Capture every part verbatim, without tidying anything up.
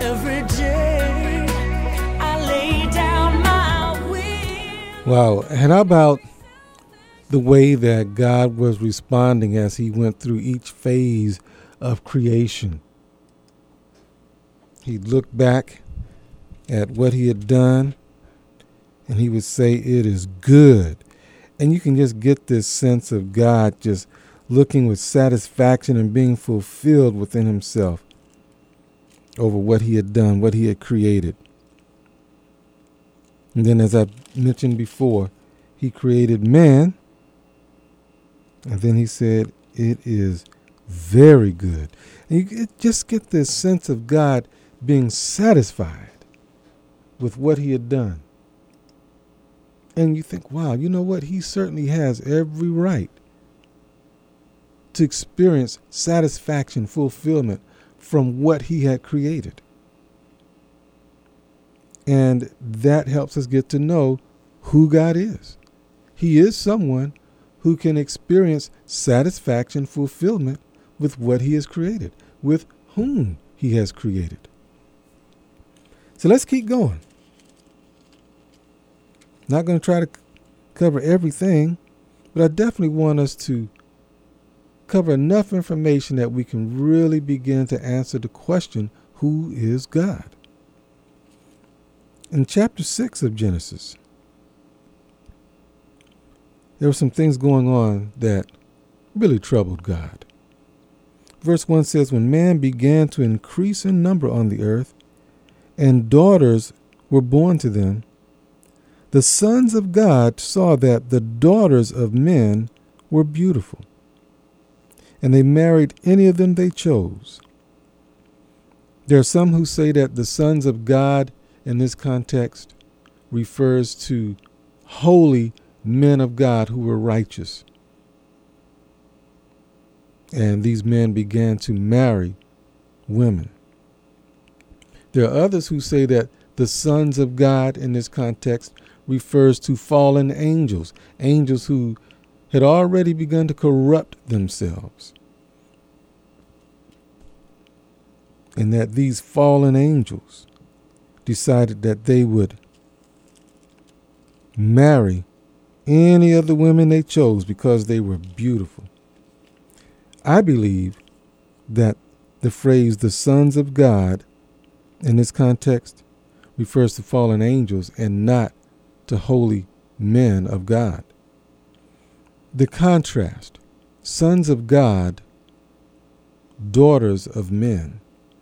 every day I lay down my will. Wow. And how about the way that God was responding as he went through each phase of creation? He'd look back at what he had done and he would say, "It is good." And you can just get this sense of God just looking with satisfaction and being fulfilled within himself over what he had done, what he had created. And then, as I mentioned before, he created man. And then he said, "It is very good." And you just get this sense of God being satisfied with what he had done. And you think, wow, you know what? He certainly has every right to experience satisfaction, fulfillment from what he had created. And that helps us get to know who God is. He is someone who can experience satisfaction, fulfillment with what he has created, with whom he has created. So let's keep going. Not going to try to cover everything, but I definitely want us to cover enough information that we can really begin to answer the question, who is God? In chapter six of Genesis, there were some things going on that really troubled God. Verse one says, "When man began to increase in number on the earth, and daughters were born to them, the sons of God saw that the daughters of men were beautiful, and they married any of them they chose." There are some who say that the sons of God in this context refers to holy men of God who were righteous. And these men began to marry women. There are others who say that the sons of God in this context refers to fallen angels, angels who had already begun to corrupt themselves. And that these fallen angels decided that they would marry any of the women they chose because they were beautiful. I believe that the phrase "the sons of God" in this context refers to fallen angels and not to holy men of God. The contrast, sons of God, daughters of men.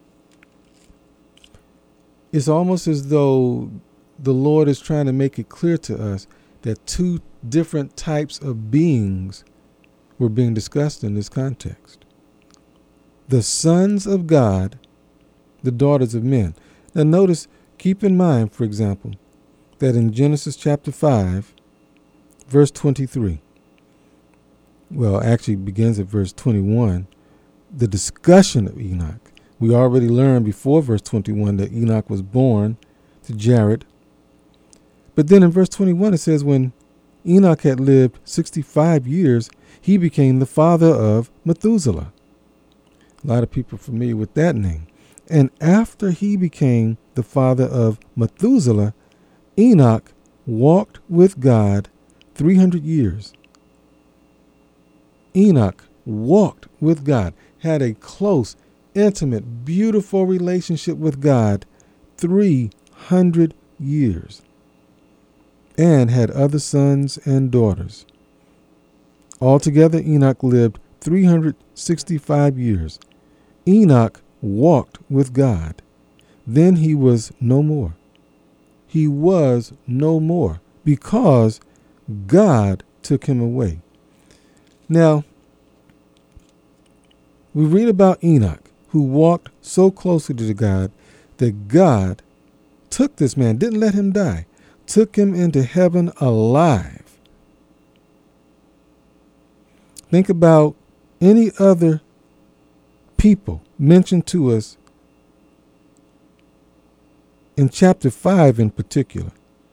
It's almost as though the Lord is trying to make it clear to us that two different types of beings were being discussed in this context. The sons of God, the daughters of men. Now notice, keep in mind, for example, that in Genesis chapter five, verse twenty-three, well, actually begins at verse twenty-one, the discussion of Enoch. We already learned before verse twenty-one that Enoch was born to Jared. But then in verse twenty-one it says, when Enoch had lived sixty-five years, he became the father of Methuselah. A lot of people are familiar with that name. And after he became the father of Methuselah, Enoch walked with God three hundred years. Enoch walked with God, had a close, intimate, beautiful relationship with God three hundred years, and had other sons and daughters. Altogether, Enoch lived three hundred sixty-five years. Enoch walked with God. Then he was no more. He was no more because God took him away. Now, we read about Enoch, who walked so closely to God that God took this man, didn't let him die, took him into heaven alive. Think about any other people mentioned to us in chapter five in particular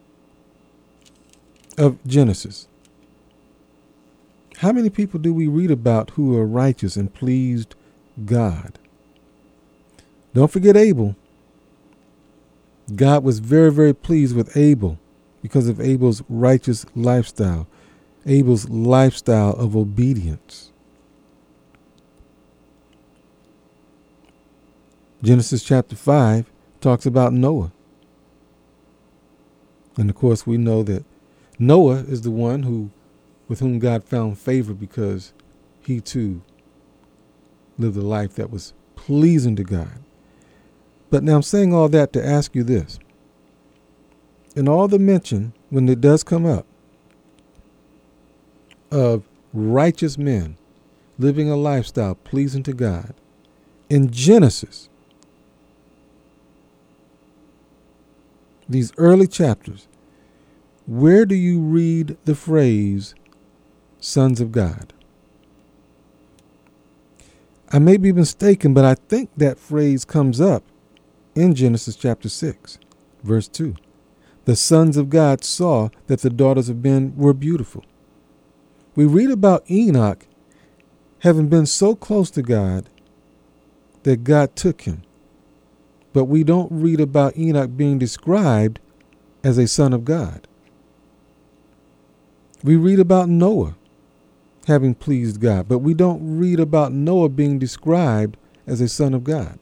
of Genesis. How many people do we read about who are righteous and pleased God? Don't forget Abel. God was very, very pleased with Abel because of Abel's righteous lifestyle, Abel's lifestyle of obedience. Genesis chapter five talks about Noah. And of course, we know that Noah is the one who, with whom God found favor because he too lived a life that was pleasing to God. But now I'm saying all that to ask you this. In all the mention, when it does come up, of righteous men living a lifestyle pleasing to God, in Genesis, these early chapters, where do you read the phrase sons of God? I may be mistaken, but I think that phrase comes up in Genesis chapter six, verse two. The sons of God saw that the daughters of men were beautiful. We read about Enoch having been so close to God that God took him. But we don't read about Enoch being described as a son of God. We read about Noah having pleased God, but we don't read about Noah being described as a son of God.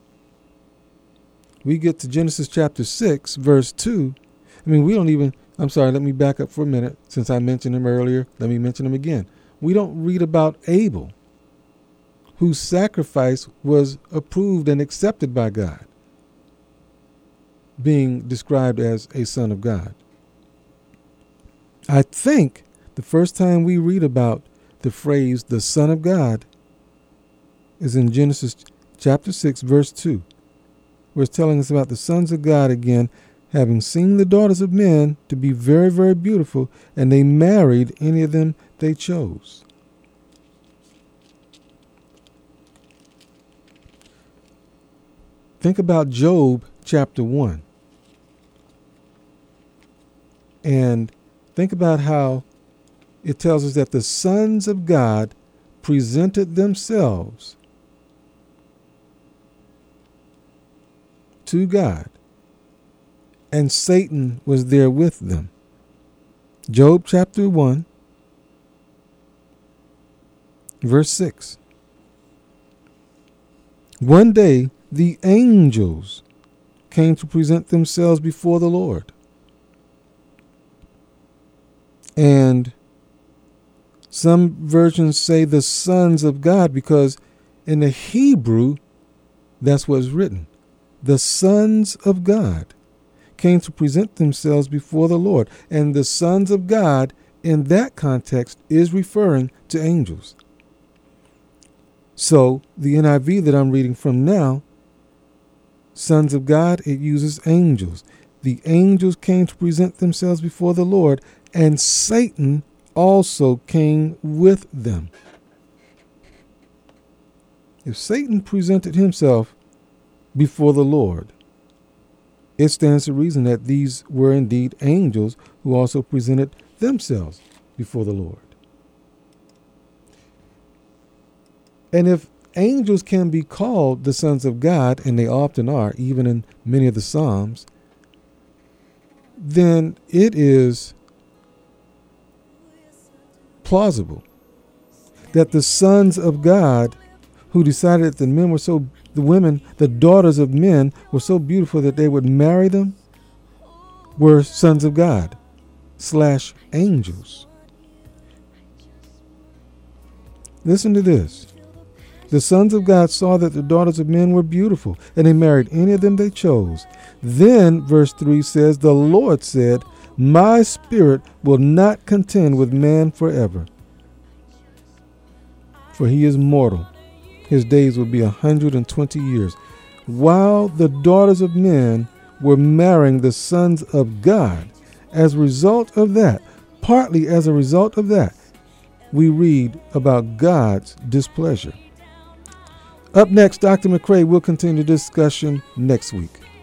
We get to Genesis chapter six, verse two. I mean, we don't even, I'm sorry, let me back up for a minute. Since I mentioned him earlier, let me mention him again. We don't read about Abel, whose sacrifice was approved and accepted by God, being described as a son of God. I think the first time we read about the phrase the Son of God is in Genesis chapter six, verse two, where it's telling us about the sons of God again, having seen the daughters of men to be very, very beautiful, and they married any of them they chose. Think about Job chapter one. And think about how it tells us that the sons of God presented themselves to God, and Satan was there with them. Job chapter one, verse six. One day the angels came to present themselves before the Lord. And some versions say the sons of God, because in the Hebrew, that's what's written. The sons of God came to present themselves before the Lord. And the sons of God in that context is referring to angels. So the N I V that I'm reading from now, sons of God, it uses angels. The angels came to present themselves before the Lord, and Satan also came with them. If Satan presented himself before the Lord, it stands to reason that these were indeed angels who also presented themselves before the Lord. And if angels can be called the sons of God, and they often are, even in many of the Psalms, then it is plausible that the sons of God who decided that the men were so, the women, the daughters of men were so beautiful that they would marry them, were sons of God slash angels. Listen to this. The sons of God saw that the daughters of men were beautiful, and they married any of them they chose. Then, verse three says, the Lord said, my spirit will not contend with man forever, for he is mortal. His days will be a hundred and twenty years. While the daughters of men were marrying the sons of God, as a result of that, partly as a result of that, we read about God's displeasure. Up next, Doctor McCrae will continue the discussion next week.